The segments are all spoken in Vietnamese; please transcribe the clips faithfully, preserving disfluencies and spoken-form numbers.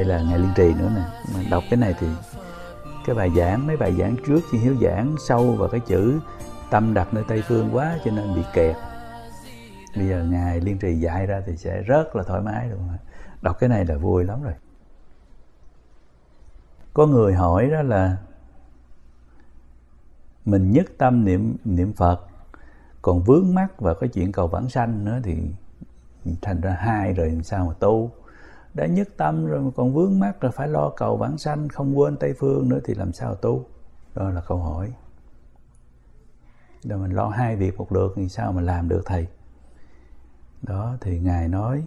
là Ngài Liên Trì nữa nè. Mà đọc cái này thì cái bài giảng, mấy bài giảng trước Chi Hiếu giảng sâu vào cái chữ tâm đặt nơi Tây Phương quá cho nên bị kẹt. Bây giờ Ngài Liên Trì dạy ra thì sẽ rất là thoải mái luôn. Đọc cái này là vui lắm rồi. Có người hỏi đó là mình nhất tâm niệm niệm Phật, còn vướng mắc vào cái chuyện cầu vãng sanh nữa thì thành ra hai rồi làm sao mà tu. Đã nhất tâm rồi mà còn vướng mắc rồi phải lo cầu vãng sanh, không quên Tây Phương nữa thì làm sao tu. Đó là câu hỏi. Rồi mình lo hai việc một lượt thì sao mà làm được thầy. Đó thì Ngài nói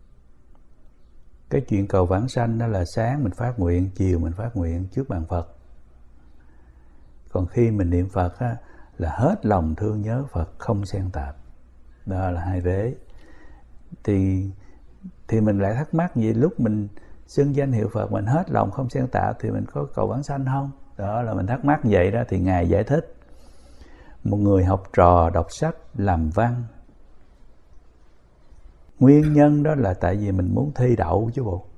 cái chuyện cầu vãng sanh đó là sáng mình phát nguyện, chiều mình phát nguyện trước bàn Phật. Còn khi mình niệm Phật á, là hết lòng thương nhớ Phật, không xen tạp. Đó là hai vế. Thì thì mình lại thắc mắc vậy, lúc mình xưng danh hiệu Phật mình hết lòng không xen tạp thì mình có cầu vãng sanh không? Đó là mình thắc mắc vậy đó. Thì Ngài giải thích, một người học trò đọc sách làm văn, nguyên nhân đó là tại vì mình muốn thi đậu chứ bộ.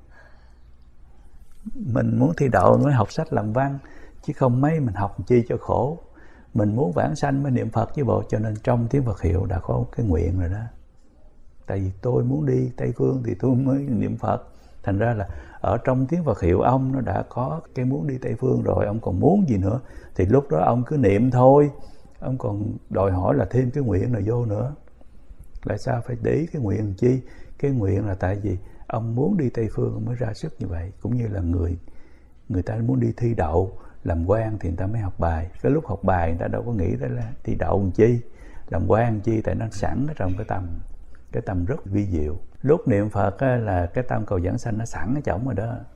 Mình muốn thi đậu mới học sách làm văn, chứ không mấy mình học chi cho khổ. Mình muốn vãng sanh mới niệm Phật chứ bộ. Cho nên trong tiếng Phật hiệu đã có cái nguyện rồi đó. Tại vì tôi muốn đi Tây Phương thì tôi mới niệm Phật. Thành ra là ở trong tiếng Phật hiệu ông nó đã có cái muốn đi Tây Phương rồi. Ông còn muốn gì nữa thì lúc đó ông cứ niệm thôi. Ông còn đòi hỏi là thêm cái nguyện nào vô nữa. Tại sao phải để ý cái nguyện chi? Cái nguyện là tại vì ông muốn đi Tây Phương ông mới ra sức như vậy. Cũng như là người người ta muốn đi thi đậu làm quan thì người ta mới học bài. Cái lúc học bài người ta đâu có nghĩ tới là thi đậu làm chi, làm quan làm chi, tại nó sẵn ở trong cái tâm. Cái tâm rất vi diệu. Lúc niệm Phật á, là cái tâm cầu vãng sanh nó sẵn ở trong rồi đó.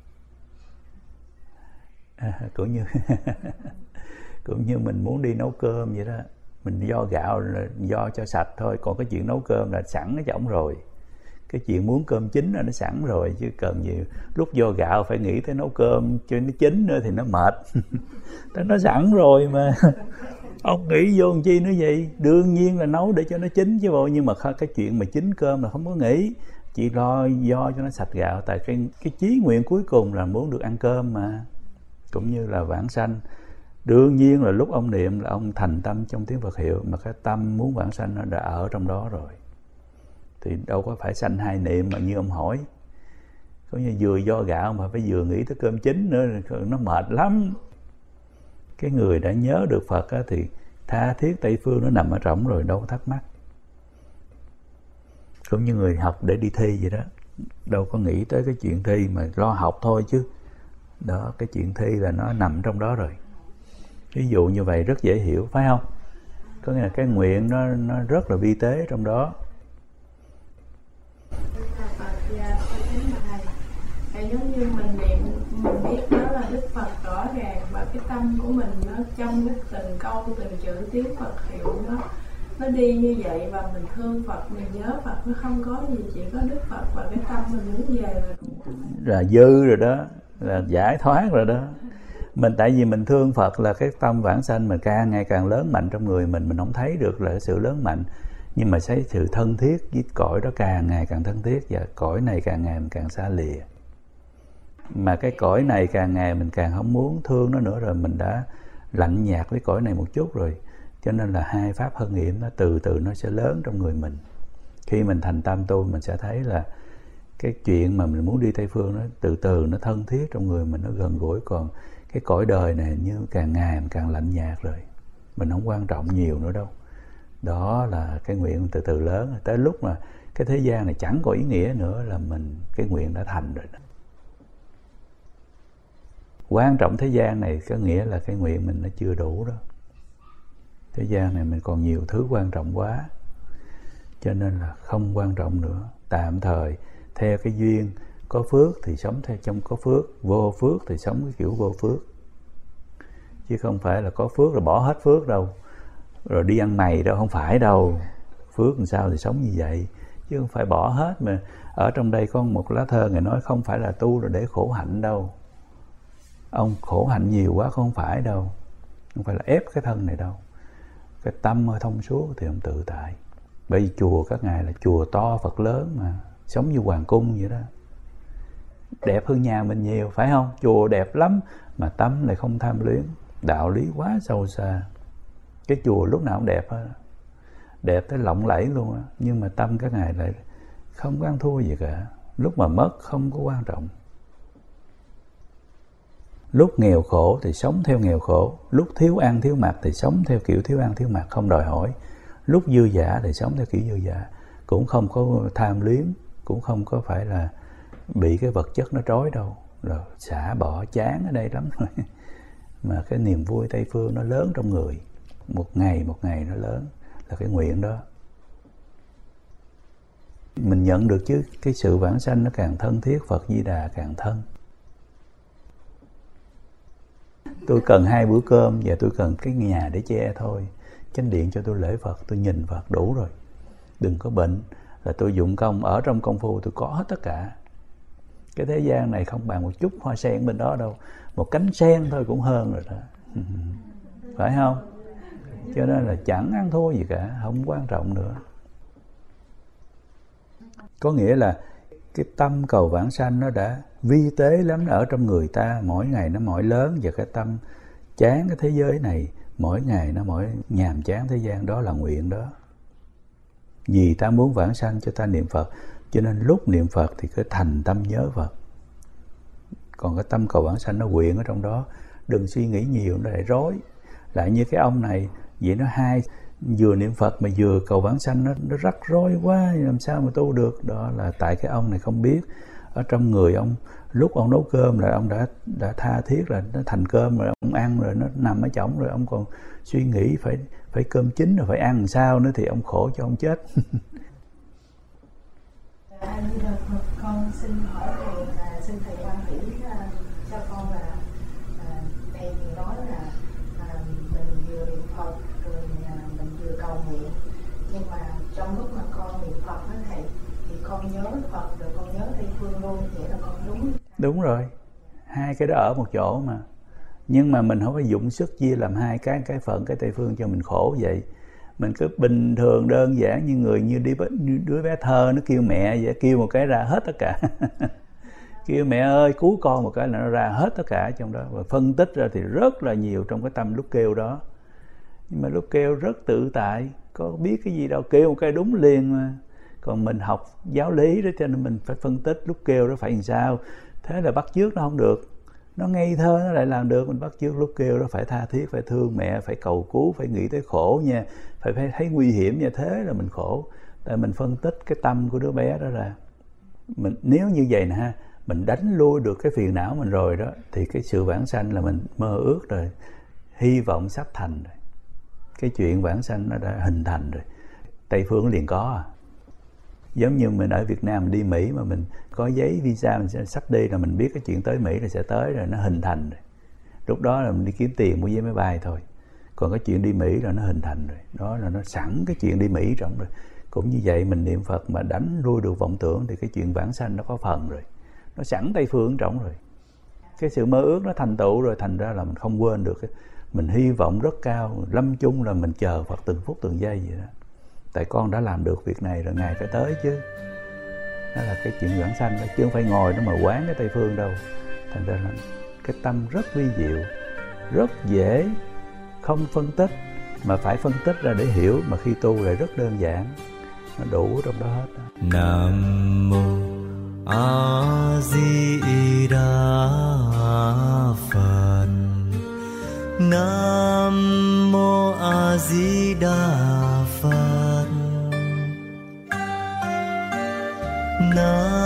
À, cũng như cũng như mình muốn đi nấu cơm vậy đó. Mình do gạo là do cho sạch thôi. Còn cái chuyện nấu cơm là sẵn ở trong rồi. Cái chuyện muốn cơm chín là nó sẵn rồi. Chứ cần gì lúc do gạo phải nghĩ tới nấu cơm cho nó chín nữa thì nó mệt. Nó sẵn rồi mà. Ông nghĩ vô làm chi nữa vậy? Đương nhiên là nấu để cho nó chín chứ bộ. Nhưng mà cái chuyện mà chín cơm là không có nghĩ. Chỉ lo do cho nó sạch gạo. Tại cái, cái chí nguyện cuối cùng là muốn được ăn cơm mà. Cũng như là vãng sanh. Đương nhiên là lúc ông niệm là ông thành tâm trong tiếng Phật hiệu. Mà cái tâm muốn vãng sanh nó đã ở trong đó rồi. Thì đâu có phải sanh hai niệm mà như ông hỏi. Có như vừa do gạo mà phải vừa nghĩ tới cơm chín nữa. Nó mệt lắm. Cái người đã nhớ được Phật á, thì tha thiết Tây Phương nó nằm ở trỏng rồi, đâu có thắc mắc. Cũng như người học để đi thi vậy đó. Đâu có nghĩ tới cái chuyện thi mà lo học thôi chứ. Đó, cái chuyện thi là nó nằm trong đó rồi. Ví dụ như vậy rất dễ hiểu, phải không? Có nghĩa là cái nguyện nó, nó rất là vi tế trong đó. Giống như mình niệm, mình biết đó là Đức Phật rõ ràng và cái tâm của mình nó trong cái từng câu từng chữ tiếng Phật hiệu nó nó đi như vậy, và mình thương Phật, mình nhớ Phật, nó không có gì, chỉ có Đức Phật và cái tâm mình muốn về rồi. Là dư rồi đó, là giải thoát rồi đó. Mình tại vì mình thương Phật là cái tâm vãng sanh mình càng ngày càng lớn mạnh trong người mình, mình không thấy được là sự lớn mạnh. Nhưng mà thấy sự thân thiết với cõi đó càng ngày càng thân thiết, và cõi này càng ngày mình càng xa lìa. Mà cái cõi này càng ngày mình càng không muốn thương nó nữa rồi, mình đã lạnh nhạt với cõi này một chút rồi. Cho nên là hai pháp hân hiểm nó từ từ nó sẽ lớn trong người mình. Khi mình thành tâm tu mình sẽ thấy là cái chuyện mà mình muốn đi Tây Phương nó từ từ nó thân thiết trong người mình, nó gần gũi. Còn cái cõi đời này như càng ngày mình càng lạnh nhạt rồi, mình không quan trọng nhiều nữa đâu. Đó là cái nguyện từ từ lớn. Tới lúc mà cái thế gian này chẳng có ý nghĩa nữa là mình cái nguyện đã thành rồi đó. Quan trọng thế gian này có nghĩa là cái nguyện mình nó chưa đủ đó. Thế gian này mình còn nhiều thứ quan trọng quá, cho nên là không quan trọng nữa. Tạm thời theo cái duyên, có phước thì sống theo trong có phước, vô phước thì sống cái kiểu vô phước. Chứ không phải là có phước rồi bỏ hết phước đâu, rồi đi ăn mày đâu, không phải đâu. Phước làm sao thì sống như vậy, chứ không phải bỏ hết. Mà ở trong đây có một lá thơ Ngài nói không phải là tu là để khổ hạnh đâu. Ông khổ hạnh nhiều quá không phải đâu. Không phải là ép cái thân này đâu. Cái tâm hơi thông suốt thì ông tự tại. Bởi vì chùa các ngài là chùa to Phật lớn mà, sống như hoàng cung vậy đó. đẹp hơn nhà mình nhiều, phải không? Chùa đẹp lắm mà tâm lại không tham luyến, đạo lý quá sâu xa. Cái chùa lúc nào cũng đẹp hết, đẹp tới lộng lẫy luôn á, nhưng mà tâm các ngài lại không có ăn thua gì cả. Lúc mà mất không có quan trọng. Lúc nghèo khổ thì sống theo nghèo khổ, lúc thiếu ăn thiếu mặc thì sống theo kiểu thiếu ăn thiếu mặc, không đòi hỏi. Lúc dư dả thì sống theo kiểu dư dả, cũng không có tham luyến, cũng không có phải là bị cái vật chất nó trói đâu. Rồi xả bỏ chán ở đây lắm rồi. Mà cái niềm vui Tây Phương nó lớn trong người, một ngày một ngày nó lớn, là cái nguyện đó. Mình nhận được chứ, cái sự vãng sanh nó càng thân thiết, Phật Di Đà càng thân. Tôi cần hai bữa cơm và tôi cần cái nhà để che thôi. Chánh điện cho tôi lễ Phật, tôi nhìn Phật đủ rồi. Đừng có bệnh là tôi dụng công, ở trong công phu tôi có hết tất cả. Cái thế gian này không bằng một chút hoa sen bên đó đâu. Một cánh sen thôi cũng hơn rồi đó. Phải không? Cho nên là chẳng ăn thua gì cả, không quan trọng nữa. Có nghĩa là cái tâm cầu vãng sanh nó đã vi tế lắm, nó ở trong người ta, mỗi ngày nó mỏi lớn. Và cái tâm chán cái thế giới này, mỗi ngày nó mỏi nhàm chán thế gian, đó là nguyện đó. Vì ta muốn vãng sanh cho ta niệm Phật, cho nên lúc niệm Phật thì cứ thành tâm nhớ Phật. Còn cái tâm cầu vãng sanh nó quyện ở trong đó, đừng suy nghĩ nhiều nó lại rối. Lại như cái ông này, vậy nó hai, vừa niệm Phật mà vừa cầu vãng sanh, nó, nó rắc rối quá, làm sao mà tu được. Đó là tại cái ông này không biết, ở trong người ông, lúc ông nấu cơm là ông đã đã tha thiết là nó thành cơm rồi, ông ăn rồi nó nằm ở chổng rồi, ông còn suy nghĩ phải phải cơm chín rồi phải ăn làm sao nữa, thì ông khổ cho ông chết. A Di Đà Phật, con xin hỏi thầy là xin thầy quan hỷ cho con là à, thầy vừa nói là à, mình vừa niệm Phật rồi à, mình vừa cầu nguyện, nhưng mà trong lúc mà con niệm Phật đó thầy, thì con nhớ Phật rồi con nhớ Tây Phương luôn, vậy là con đúng. Đúng rồi, hai cái đó ở một chỗ mà. Nhưng mà mình không phải dụng sức chia làm hai cái, cái Phật cái Tây Phương cho mình khổ vậy. Mình cứ bình thường đơn giản như người, như đi như đứa bé thơ nó kêu mẹ vậy, kêu một cái ra hết tất cả. Kêu mẹ ơi cứu con một cái là nó ra hết tất cả trong đó. Và phân tích ra thì rất là nhiều trong cái tâm lúc kêu đó. Nhưng mà lúc kêu rất tự tại, có biết cái gì đâu, kêu một cái đúng liền mà. Còn mình học giáo lý đó cho nên mình phải phân tích lúc kêu đó phải làm sao. Thế là bắt chước nó không được. Nó ngây thơ nó lại làm được. Mình bắt chước lúc kêu đó phải tha thiết, phải thương mẹ, phải cầu cứu, phải nghĩ tới khổ nha, phải, phải thấy nguy hiểm như thế là mình khổ. Tại mình phân tích cái tâm của đứa bé đó ra. Mình, nếu như vậy nè ha, mình đánh lui được cái phiền não mình rồi đó, thì cái sự vãng sanh là mình mơ ước rồi, hy vọng sắp thành rồi. Cái chuyện vãng sanh nó đã hình thành rồi. Tây Phương liền có à. Giống như mình ở Việt Nam mình đi Mỹ mà mình có giấy visa mình sẽ sắp đi, là mình biết cái chuyện tới Mỹ là sẽ tới rồi, nó hình thành rồi. Lúc đó là mình đi kiếm tiền mua vé máy bay thôi. Còn cái chuyện đi Mỹ là nó hình thành rồi. Đó là nó sẵn cái chuyện đi Mỹ trong rồi. Cũng như vậy mình niệm Phật mà đánh lui được vọng tưởng thì cái chuyện vãng sanh nó có phần rồi. Nó sẵn Tây Phương trong rồi. Cái sự mơ ước nó thành tựu rồi, thành ra là mình không quên được. Mình hy vọng rất cao, lâm chung là mình chờ Phật từng phút từng giây vậy đó. Tại con đã làm được việc này rồi, Ngài phải tới chứ. Đó là cái chuyện vãng sanh đó, chứ không phải ngồi đó mà quán cái Tây Phương đâu. Thành ra là cái tâm rất vi diệu, rất dễ, không phân tích, mà phải phân tích ra để hiểu, mà khi tu lại rất đơn giản, nó đủ trong đó hết. Nam mô A Di Đà Phật. Nam mô A Di Đà Phật. Nam